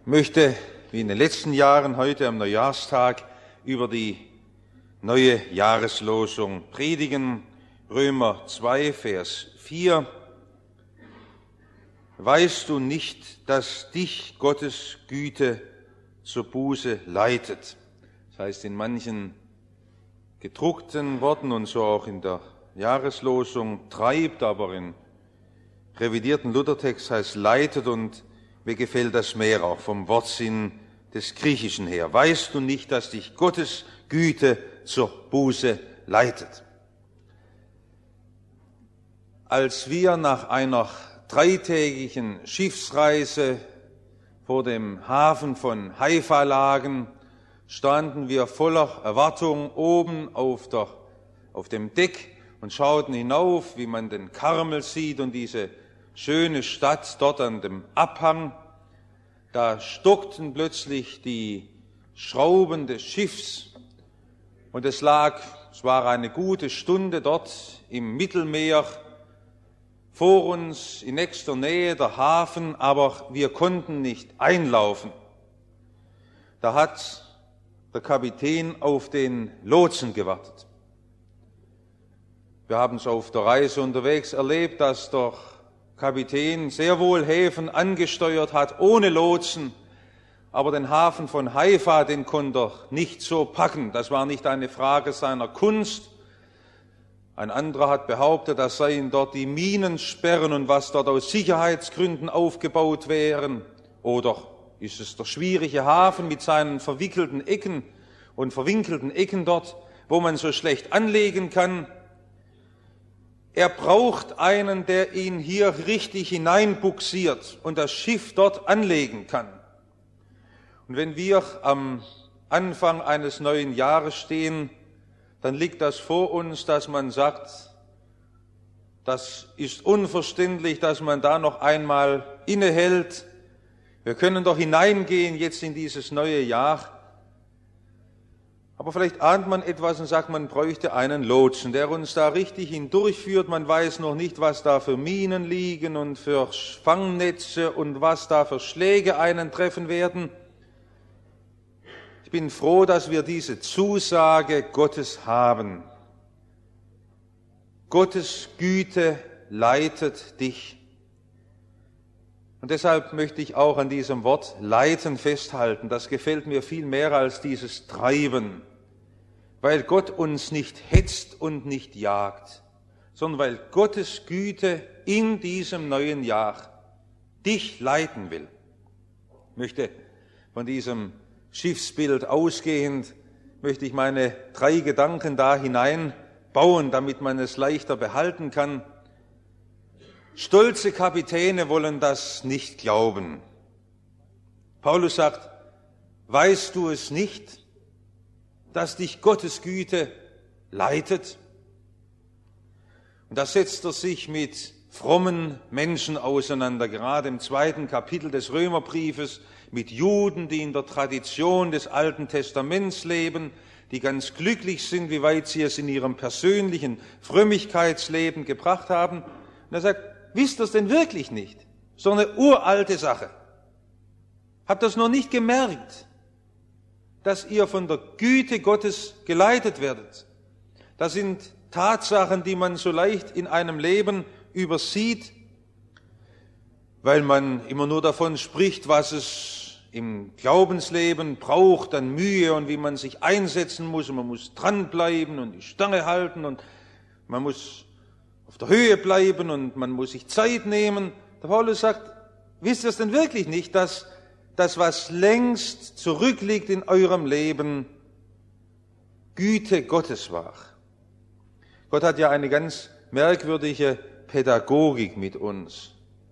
Ich möchte, wie in den letzten Jahren, heute am Neujahrstag über die neue Jahreslosung predigen. Römer 2, Vers 4. Weißt du nicht, dass dich Gottes Güte zur Buße leitet? Das heißt in manchen gedruckten Worten und so auch in der Jahreslosung treibt, aber in revidierten Luthertext heißt leitet, und mir gefällt das mehr auch vom Wortsinn des Griechischen her. Weißt du nicht, dass dich Gottes Güte zur Buße leitet? Als wir nach einer dreitägigen Schiffsreise vor dem Hafen von Haifa lagen, standen wir voller Erwartung oben auf dem Deck und schauten hinauf, wie man den Karmel sieht und diese schöne Stadt dort an dem Abhang. Da stockten plötzlich die Schrauben des Schiffs und es war eine gute Stunde dort im Mittelmeer, vor uns in nächster Nähe der Hafen, aber wir konnten nicht einlaufen. Da hat der Kapitän auf den Lotsen gewartet. Wir haben es auf der Reise unterwegs erlebt, dass der Kapitän sehr wohl Häfen angesteuert hat ohne Lotsen, aber den Hafen von Haifa, den konnte er nicht so packen. Das war nicht eine Frage seiner Kunst. Ein anderer hat behauptet, das seien dort die Minensperren und was dort aus Sicherheitsgründen aufgebaut wären. Oder ist es der schwierige Hafen mit seinen verwickelten Ecken und verwinkelten Ecken dort, wo man so schlecht anlegen kann? Er braucht einen, der ihn hier richtig hineinbuxiert und das Schiff dort anlegen kann. Und wenn wir am Anfang eines neuen Jahres stehen, dann liegt das vor uns, dass man sagt, das ist unverständlich, dass man da noch einmal innehält. Wir können doch hineingehen jetzt in dieses neue Jahr. Aber vielleicht ahnt man etwas und sagt, man bräuchte einen Lotsen, der uns da richtig hindurchführt. Man weiß noch nicht, was da für Minen liegen und für Fangnetze und was da für Schläge einen treffen werden. Ich bin froh, dass wir diese Zusage Gottes haben. Gottes Güte leitet dich. Und deshalb möchte ich auch an diesem Wort leiten festhalten. Das gefällt mir viel mehr als dieses Treiben, weil Gott uns nicht hetzt und nicht jagt, sondern weil Gottes Güte in diesem neuen Jahr dich leiten will. Ich möchte von diesem Schiffsbild ausgehend, möchte ich meine 3 Gedanken da hineinbauen, damit man es leichter behalten kann. Stolze Kapitäne wollen das nicht glauben. Paulus sagt, weißt du es nicht, dass dich Gottes Güte leitet? Und da setzt er sich mit frommen Menschen auseinander, gerade im 2. Kapitel des Römerbriefes, mit Juden, die in der Tradition des Alten Testaments leben, die ganz glücklich sind, wie weit sie es in ihrem persönlichen Frömmigkeitsleben gebracht haben. Und er sagt, wisst ihr es denn wirklich nicht? So eine uralte Sache. Habt ihr es noch nicht gemerkt, dass ihr von der Güte Gottes geleitet werdet? Das sind Tatsachen, die man so leicht in einem Leben übersieht, weil man immer nur davon spricht, was es im Glaubensleben braucht an Mühe und wie man sich einsetzen muss. Und man muss dranbleiben und die Stange halten und man muss auf der Höhe bleiben und man muss sich Zeit nehmen. Der Paulus sagt, wisst ihr es denn wirklich nicht, dass das, was längst zurückliegt in eurem Leben, Güte Gottes war? Gott hat ja eine ganz merkwürdige Pädagogik mit uns.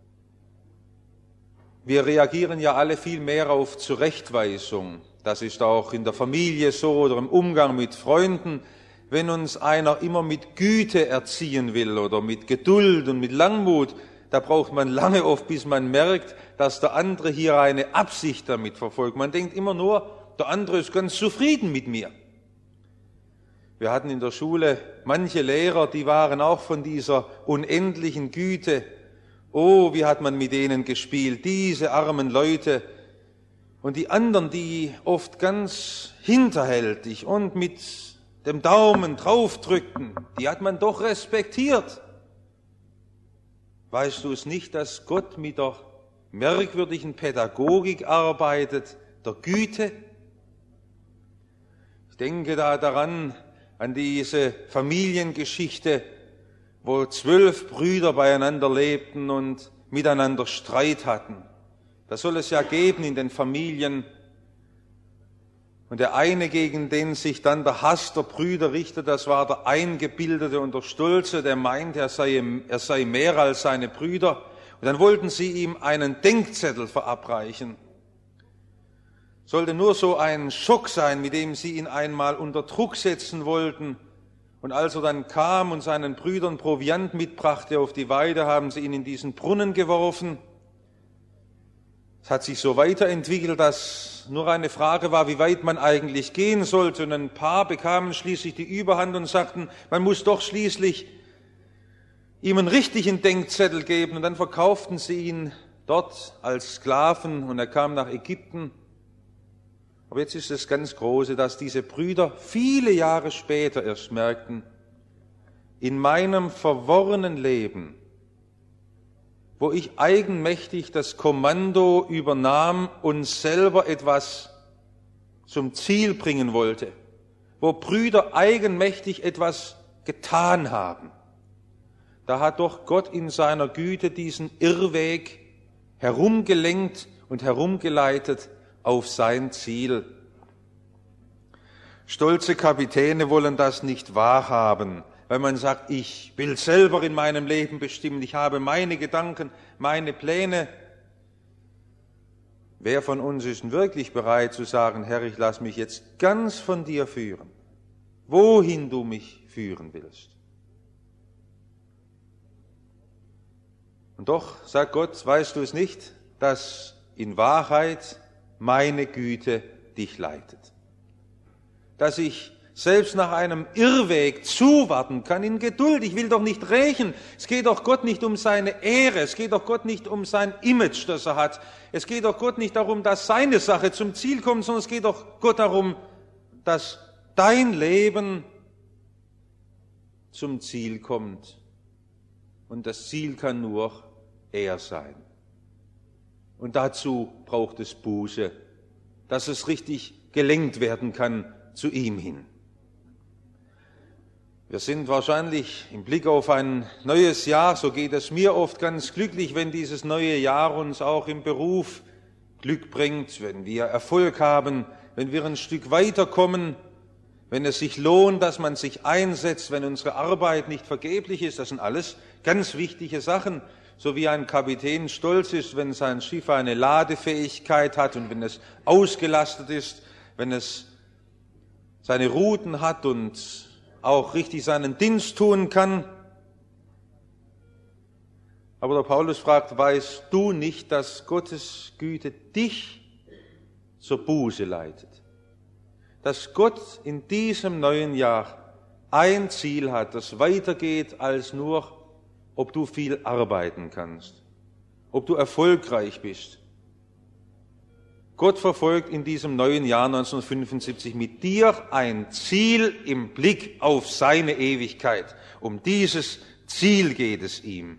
Wir reagieren ja alle viel mehr auf Zurechtweisung. Das ist auch in der Familie so oder im Umgang mit Freunden. Wenn uns einer immer mit Güte erziehen will oder mit Geduld und mit Langmut, da braucht man lange oft, bis man merkt, dass der andere hier eine Absicht damit verfolgt. Man denkt immer nur, der andere ist ganz zufrieden mit mir. Wir hatten in der Schule manche Lehrer, die waren auch von dieser unendlichen Güte. Oh, wie hat man mit denen gespielt, diese armen Leute. Und die anderen, die oft ganz hinterhältig und mit dem Daumen draufdrückten, die hat man doch respektiert. Weißt du es nicht, dass Gott mit der merkwürdigen Pädagogik arbeitet, der Güte? Ich denke da daran, an diese Familiengeschichte, wo 12 Brüder beieinander lebten und miteinander Streit hatten. Das soll es ja geben in den Familien. Und der eine, gegen den sich dann der Hass der Brüder richtet, das war der Eingebildete und der Stolze, der meint, er sei mehr als seine Brüder. Und dann wollten sie ihm einen Denkzettel verabreichen. Sollte nur so ein Schock sein, mit dem sie ihn einmal unter Druck setzen wollten. Und als er dann kam und seinen Brüdern Proviant mitbrachte auf die Weide, haben sie ihn in diesen Brunnen geworfen. Es hat sich so weiterentwickelt, dass nur eine Frage war, wie weit man eigentlich gehen sollte. Und ein paar bekamen schließlich die Überhand und sagten, man muss doch schließlich ihm einen richtigen Denkzettel geben. Und dann verkauften sie ihn dort als Sklaven und er kam nach Ägypten. Aber jetzt ist das ganz Große, dass diese Brüder viele Jahre später erst merkten, in meinem verworrenen Leben, wo ich eigenmächtig das Kommando übernahm und selber etwas zum Ziel bringen wollte, wo Brüder eigenmächtig etwas getan haben, da hat doch Gott in seiner Güte diesen Irrweg herumgelenkt und herumgeleitet auf sein Ziel. Stolze Kapitäne wollen das nicht wahrhaben, weil man sagt, ich will selber in meinem Leben bestimmen, ich habe meine Gedanken, meine Pläne. Wer von uns ist wirklich bereit zu sagen, Herr, ich lasse mich jetzt ganz von dir führen, wohin du mich führen willst? Und doch, sagt Gott, weißt du es nicht, dass in Wahrheit meine Güte dich leitet. Dass ich selbst nach einem Irrweg zuwarten kann in Geduld. Ich will doch nicht rächen. Es geht doch Gott nicht um seine Ehre. Es geht doch Gott nicht um sein Image, das er hat. Es geht doch Gott nicht darum, dass seine Sache zum Ziel kommt, sondern es geht doch Gott darum, dass dein Leben zum Ziel kommt. Und das Ziel kann nur er sein. Und dazu braucht es Buße, dass es richtig gelenkt werden kann zu ihm hin. Wir sind wahrscheinlich im Blick auf ein neues Jahr, so geht es mir oft, ganz glücklich, wenn dieses neue Jahr uns auch im Beruf Glück bringt, wenn wir Erfolg haben, wenn wir ein Stück weiterkommen, wenn es sich lohnt, dass man sich einsetzt, wenn unsere Arbeit nicht vergeblich ist. Das sind alles ganz wichtige Sachen. So wie ein Kapitän stolz ist, wenn sein Schiff eine Ladefähigkeit hat und wenn es ausgelastet ist, wenn es seine Routen hat und auch richtig seinen Dienst tun kann. Aber der Paulus fragt, weißt du nicht, dass Gottes Güte dich zur Buße leitet? Dass Gott in diesem neuen Jahr ein Ziel hat, das weitergeht als nur, ob du viel arbeiten kannst, ob du erfolgreich bist. Gott verfolgt in diesem neuen Jahr 1975 mit dir ein Ziel im Blick auf seine Ewigkeit. Um dieses Ziel geht es ihm.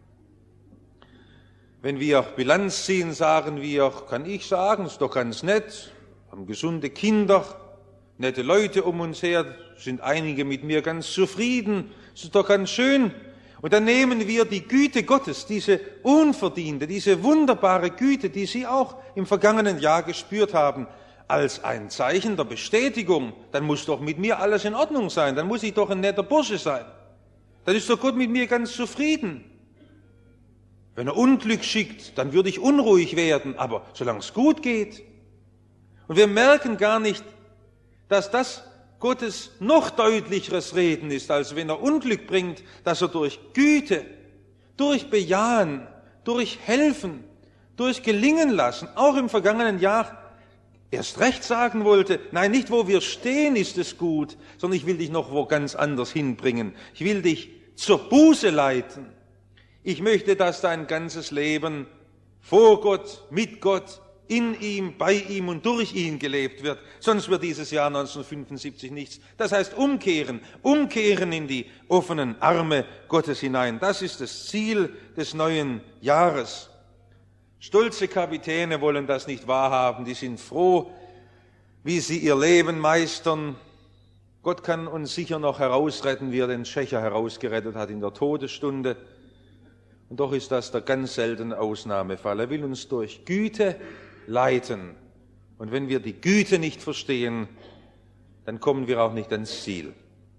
Wenn wir Bilanz ziehen, sagen wir, kann ich sagen, ist doch ganz nett, haben gesunde Kinder, nette Leute um uns her, sind einige mit mir ganz zufrieden, ist doch ganz schön. Und dann nehmen wir die Güte Gottes, diese unverdiente, diese wunderbare Güte, die Sie auch im vergangenen Jahr gespürt haben, als ein Zeichen der Bestätigung. Dann muss doch mit mir alles in Ordnung sein, dann muss ich doch ein netter Bursche sein. Dann ist doch Gott mit mir ganz zufrieden. Wenn er Unglück schickt, dann würde ich unruhig werden, aber solange es gut geht. Und wir merken gar nicht, dass das Gottes noch deutlicheres Reden ist, als wenn er Unglück bringt, dass er durch Güte, durch Bejahen, durch Helfen, durch Gelingen lassen, auch im vergangenen Jahr erst recht sagen wollte, nein, nicht wo wir stehen ist es gut, sondern ich will dich noch wo ganz anders hinbringen. Ich will dich zur Buße leiten. Ich möchte, dass dein ganzes Leben vor Gott, mit Gott, in ihm, bei ihm und durch ihn gelebt wird. Sonst wird dieses Jahr 1975 nichts. Das heißt umkehren in die offenen Arme Gottes hinein. Das ist das Ziel des neuen Jahres. Stolze Kapitäne wollen das nicht wahrhaben. Die sind froh, wie sie ihr Leben meistern. Gott kann uns sicher noch herausretten, wie er den Schächer herausgerettet hat in der Todesstunde. Und doch ist das der ganz seltene Ausnahmefall. Er will uns durch Güte leiten. Und wenn wir die Güte nicht verstehen, dann kommen wir auch nicht ans Ziel.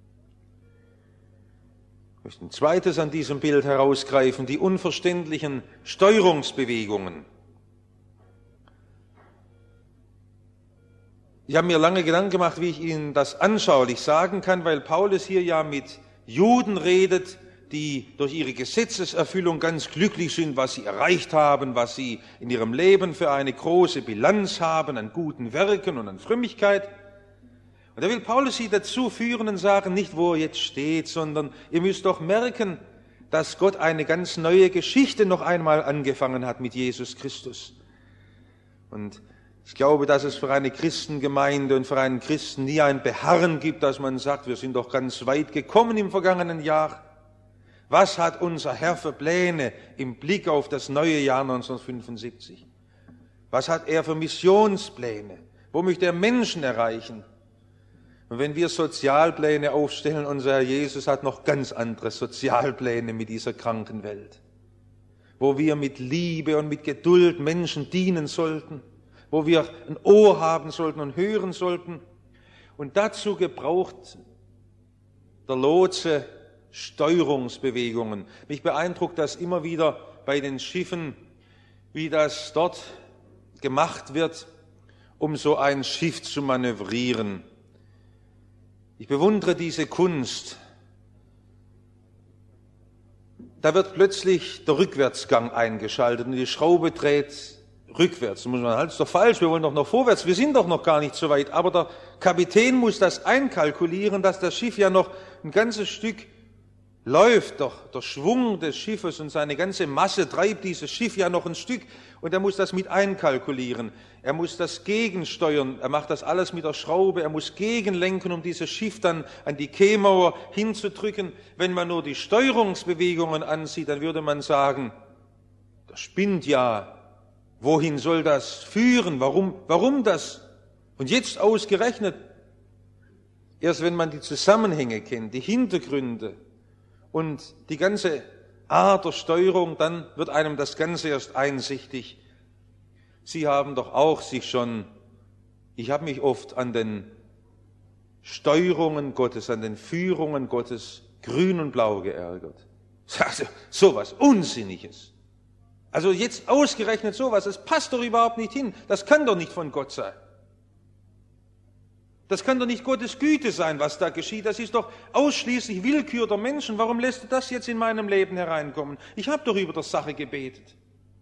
Ich möchte ein zweites an diesem Bild herausgreifen, die unverständlichen Steuerungsbewegungen. Ich habe mir lange Gedanken gemacht, wie ich Ihnen das anschaulich sagen kann, weil Paulus hier ja mit Juden redet, die durch ihre Gesetzeserfüllung ganz glücklich sind, was sie erreicht haben, was sie in ihrem Leben für eine große Bilanz haben an guten Werken und an Frömmigkeit. Und da will Paulus sie dazu führen und sagen, nicht wo er jetzt steht, sondern ihr müsst doch merken, dass Gott eine ganz neue Geschichte noch einmal angefangen hat mit Jesus Christus. Und ich glaube, dass es für eine Christengemeinde und für einen Christen nie ein Beharren gibt, dass man sagt, wir sind doch ganz weit gekommen im vergangenen Jahr. Was hat unser Herr für Pläne im Blick auf das neue Jahr 1975? Was hat er für Missionspläne? Wo möchte er Menschen erreichen? Und wenn wir Sozialpläne aufstellen, unser Herr Jesus hat noch ganz andere Sozialpläne mit dieser kranken Welt, wo wir mit Liebe und mit Geduld Menschen dienen sollten, wo wir ein Ohr haben sollten und hören sollten. Und dazu gebraucht der Lotse Steuerungsbewegungen. Mich beeindruckt das immer wieder bei den Schiffen, wie das dort gemacht wird, um so ein Schiff zu manövrieren. Ich bewundere diese Kunst. Da wird plötzlich der Rückwärtsgang eingeschaltet und die Schraube dreht rückwärts. Da muss man, halt, ist doch falsch, wir wollen doch noch vorwärts, wir sind doch noch gar nicht so weit. Aber der Kapitän muss das einkalkulieren, dass das Schiff ja noch ein ganzes Stück läuft, doch der Schwung des Schiffes und seine ganze Masse treibt dieses Schiff ja noch ein Stück und er muss das mit einkalkulieren. Er muss das gegensteuern, er macht das alles mit der Schraube, er muss gegenlenken, um dieses Schiff dann an die Quaymauer hinzudrücken. Wenn man nur die Steuerungsbewegungen ansieht, dann würde man sagen, das spinnt ja. Wohin soll das führen? Warum das? Und jetzt ausgerechnet, erst wenn man die Zusammenhänge kennt, die Hintergründe, und die ganze Art der Steuerung, dann wird einem das Ganze erst einsichtig. Sie haben doch auch sich schon, ich habe mich oft an den Steuerungen Gottes, an den Führungen Gottes grün und blau geärgert. Also sowas Unsinniges. Also jetzt ausgerechnet sowas, das passt doch überhaupt nicht hin. Das kann doch nicht von Gott sein. Das kann doch nicht Gottes Güte sein, was da geschieht. Das ist doch ausschließlich Willkür der Menschen. Warum lässt du das jetzt in meinem Leben hereinkommen? Ich habe doch über die Sache gebetet.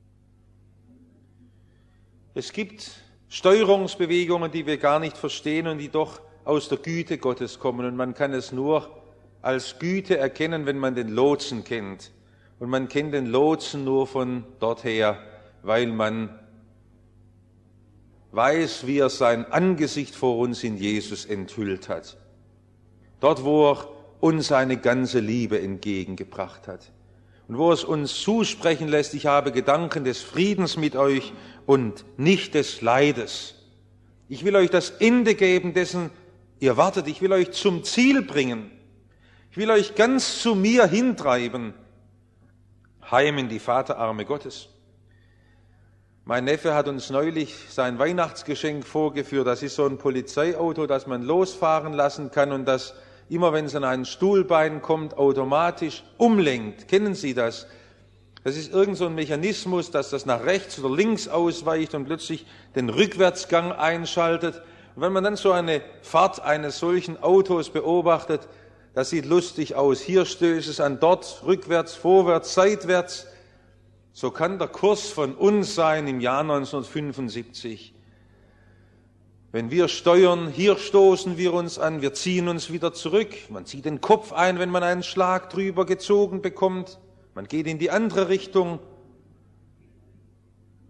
Es gibt Steuerungsbewegungen, die wir gar nicht verstehen und die doch aus der Güte Gottes kommen. Und man kann es nur als Güte erkennen, wenn man den Lotsen kennt. Und man kennt den Lotsen nur von dort her, weil man weiß, wie er sein Angesicht vor uns in Jesus enthüllt hat. Dort, wo er uns seine ganze Liebe entgegengebracht hat. Und wo es uns zusprechen lässt, ich habe Gedanken des Friedens mit euch und nicht des Leides. Ich will euch das Ende geben, dessen ihr wartet. Ich will euch zum Ziel bringen. Ich will euch ganz zu mir hintreiben. Heim in die Vaterarme Gottes. Mein Neffe hat uns neulich sein Weihnachtsgeschenk vorgeführt. Das ist so ein Polizeiauto, das man losfahren lassen kann und das immer, wenn es an ein Stuhlbein kommt, automatisch umlenkt. Kennen Sie das? Das ist irgend so ein Mechanismus, dass das nach rechts oder links ausweicht und plötzlich den Rückwärtsgang einschaltet. Und wenn man dann so eine Fahrt eines solchen Autos beobachtet, das sieht lustig aus. Hier stößt es an, dort rückwärts, vorwärts, seitwärts. So kann der Kurs von uns sein im Jahr 1975. Wenn wir steuern, hier stoßen wir uns an, wir ziehen uns wieder zurück. Man zieht den Kopf ein, wenn man einen Schlag drüber gezogen bekommt. Man geht in die andere Richtung.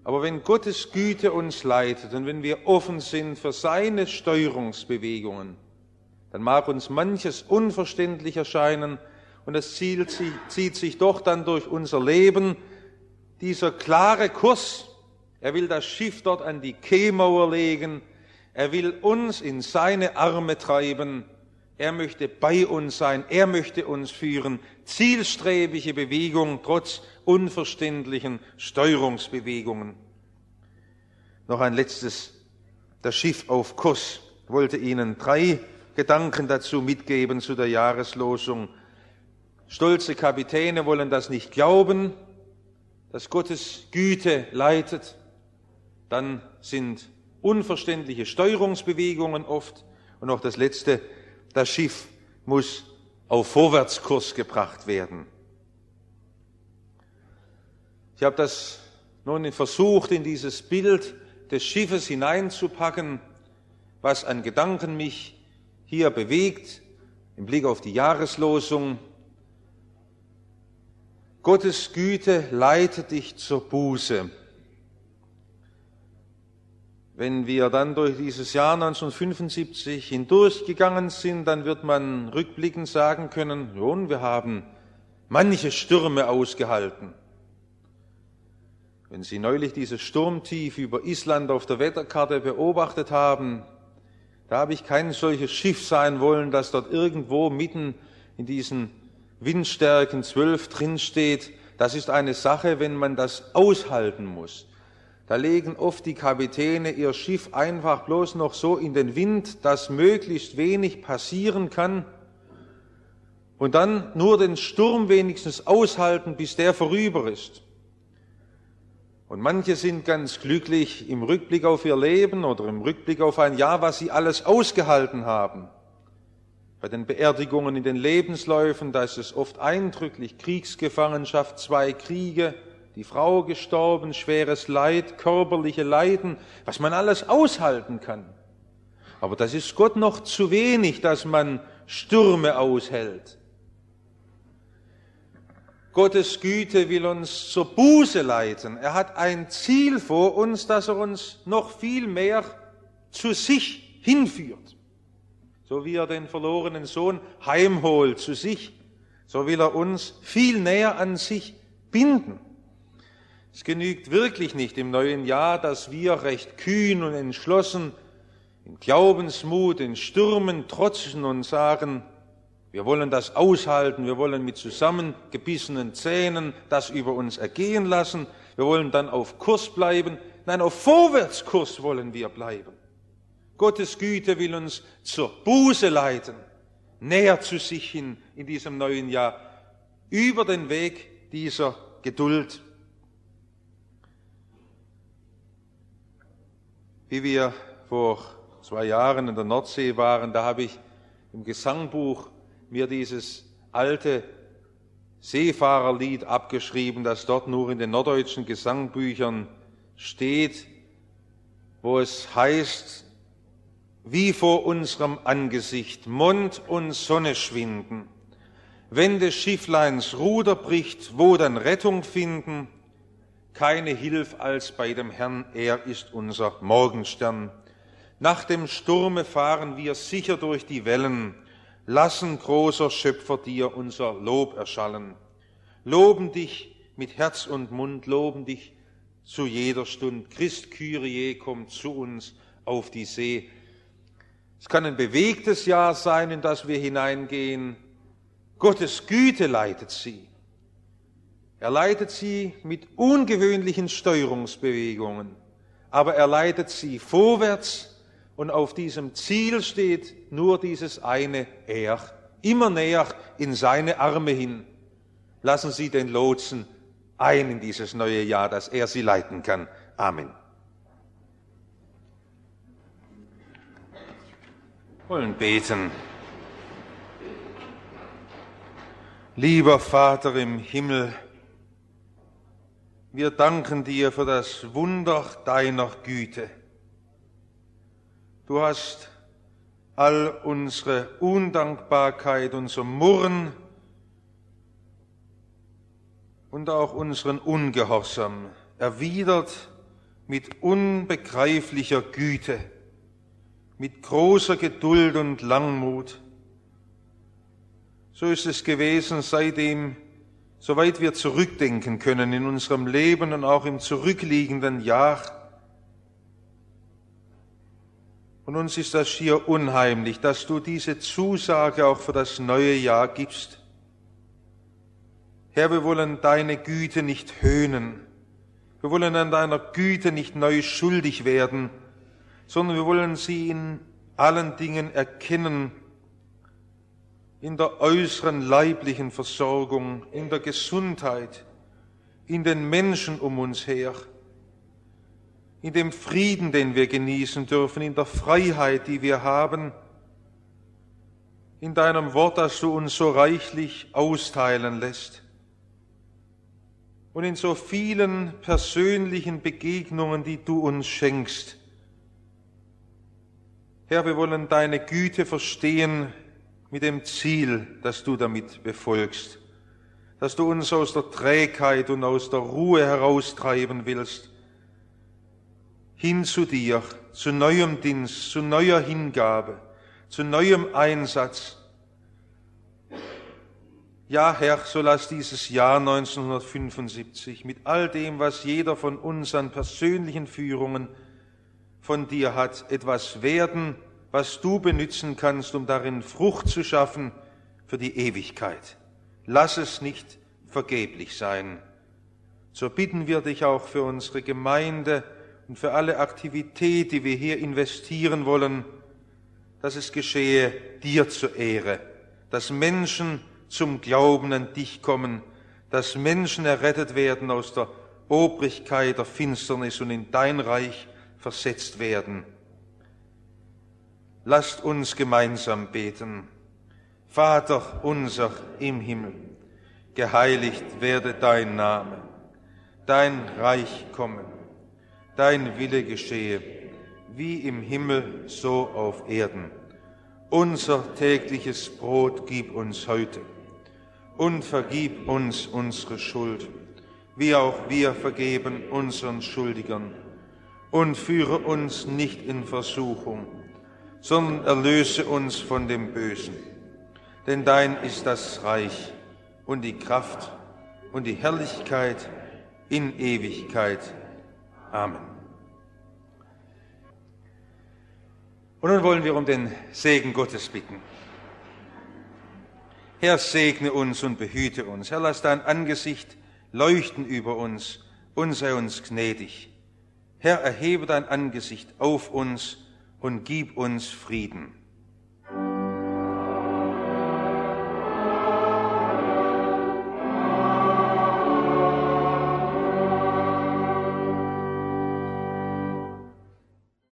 Aber wenn Gottes Güte uns leitet und wenn wir offen sind für seine Steuerungsbewegungen, dann mag uns manches unverständlich erscheinen und es zieht sich doch dann durch unser Leben dieser klare Kurs. Er will das Schiff dort an die Quaymauer legen, er will uns in seine Arme treiben, er möchte bei uns sein, er möchte uns führen. Zielstrebige Bewegung trotz unverständlichen Steuerungsbewegungen. Noch ein letztes, das Schiff auf Kurs. Ich wollte Ihnen 3 Gedanken dazu mitgeben zu der Jahreslosung. Stolze Kapitäne wollen das nicht glauben, dass Gottes Güte leitet. Dann sind unverständliche Steuerungsbewegungen oft. Und noch das Letzte, das Schiff muss auf Vorwärtskurs gebracht werden. Ich habe das nun versucht, in dieses Bild des Schiffes hineinzupacken, was an Gedanken mich hier bewegt, im Blick auf die Jahreslosung. Gottes Güte leitet dich zur Buße. Wenn wir dann durch dieses Jahr 1975 hindurchgegangen sind, dann wird man rückblickend sagen können, nun, wir haben manche Stürme ausgehalten. Wenn Sie neulich dieses Sturmtief über Island auf der Wetterkarte beobachtet haben, da habe ich kein solches Schiff sein wollen, das dort irgendwo mitten in diesen Windstärken 12 drinsteht. Das ist eine Sache, wenn man das aushalten muss. Da legen oft die Kapitäne ihr Schiff einfach bloß noch so in den Wind, dass möglichst wenig passieren kann und dann nur den Sturm wenigstens aushalten, bis der vorüber ist. Und manche sind ganz glücklich im Rückblick auf ihr Leben oder im Rückblick auf ein Jahr, was sie alles ausgehalten haben. Bei den Beerdigungen in den Lebensläufen, da ist es oft eindrücklich, Kriegsgefangenschaft, 2 Kriege, die Frau gestorben, schweres Leid, körperliche Leiden, was man alles aushalten kann. Aber das ist Gott noch zu wenig, dass man Stürme aushält. Gottes Güte will uns zur Buße leiten. Er hat ein Ziel vor uns, dass er uns noch viel mehr zu sich hinführt. So wie er den verlorenen Sohn heimholt zu sich, so will er uns viel näher an sich binden. Es genügt wirklich nicht im neuen Jahr, dass wir recht kühn und entschlossen in Glaubensmut, in Stürmen trotzen und sagen, wir wollen das aushalten, wir wollen mit zusammengebissenen Zähnen das über uns ergehen lassen, wir wollen dann auf Kurs bleiben. Nein, auf Vorwärtskurs wollen wir bleiben. Gottes Güte will uns zur Buße leiten, näher zu sich hin in diesem neuen Jahr, über den Weg dieser Geduld. Wie wir vor 2 Jahren in der Nordsee waren, da habe ich im Gesangbuch mir dieses alte Seefahrerlied abgeschrieben, das dort nur in den norddeutschen Gesangbüchern steht, wo es heißt, wie vor unserem Angesicht Mond und Sonne schwinden, wenn des Schiffleins Ruder bricht, wo dann Rettung finden, keine Hilf als bei dem Herrn, er ist unser Morgenstern. Nach dem Sturme fahren wir sicher durch die Wellen, lassen, großer Schöpfer, dir unser Lob erschallen. Loben dich mit Herz und Mund, loben dich zu jeder Stund. Christ Kyrie kommt zu uns auf die See. Es kann ein bewegtes Jahr sein, in das wir hineingehen. Gottes Güte leitet sie. Er leitet sie mit ungewöhnlichen Steuerungsbewegungen, aber er leitet sie vorwärts und auf diesem Ziel steht nur dieses eine Er, immer näher in seine Arme hin. Lassen Sie den Lotsen ein in dieses neue Jahr, dass er sie leiten kann. Amen. Wir wollen beten. Lieber Vater im Himmel, wir danken dir für das Wunder deiner Güte. Du hast all unsere Undankbarkeit, unser Murren und auch unseren Ungehorsam erwidert mit unbegreiflicher Güte, mit großer Geduld und Langmut. So ist es gewesen, seitdem, soweit wir zurückdenken können in unserem Leben und auch im zurückliegenden Jahr. Und uns ist das schier unheimlich, dass du diese Zusage auch für das neue Jahr gibst. Herr, wir wollen deine Güte nicht höhnen. Wir wollen an deiner Güte nicht neu schuldig werden, sondern wir wollen sie in allen Dingen erkennen, in der äußeren leiblichen Versorgung, in der Gesundheit, in den Menschen um uns her, in dem Frieden, den wir genießen dürfen, in der Freiheit, die wir haben, in deinem Wort, das du uns so reichlich austeilen lässt. Und in so vielen persönlichen Begegnungen, die du uns schenkst. Herr, wir wollen deine Güte verstehen mit dem Ziel, das du damit befolgst, dass du uns aus der Trägheit und aus der Ruhe heraustreiben willst, hin zu dir, zu neuem Dienst, zu neuer Hingabe, zu neuem Einsatz. Ja, Herr, so lass dieses Jahr 1975 mit all dem, was jeder von uns an persönlichen Führungen von dir hat, etwas werden, was du benützen kannst, um darin Frucht zu schaffen für die Ewigkeit. Lass es nicht vergeblich sein. So bitten wir dich auch für unsere Gemeinde und für alle Aktivität, die wir hier investieren wollen, dass es geschehe dir zur Ehre, dass Menschen zum Glauben an dich kommen, dass Menschen errettet werden aus der Obrigkeit der Finsternis und in dein Reich versetzt werden. Lasst uns gemeinsam beten. Vater unser im Himmel, geheiligt werde dein Name, dein Reich komme, dein Wille geschehe, wie im Himmel, so auf Erden. Unser tägliches Brot gib uns heute und vergib uns unsere Schuld, wie auch wir vergeben unseren Schuldigern. Und führe uns nicht in Versuchung, sondern erlöse uns von dem Bösen. Denn dein ist das Reich und die Kraft und die Herrlichkeit in Ewigkeit. Amen. Und nun wollen wir um den Segen Gottes bitten. Herr, segne uns und behüte uns. Herr, lass dein Angesicht leuchten über uns und sei uns gnädig. Herr, erhebe dein Angesicht auf uns und gib uns Frieden.